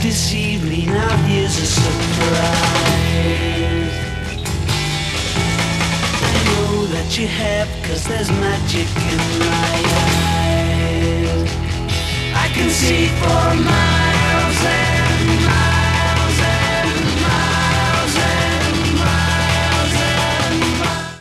deceive me, now here's a surprise. I know that you have, 'cause there's magic in my eyes. I can see for my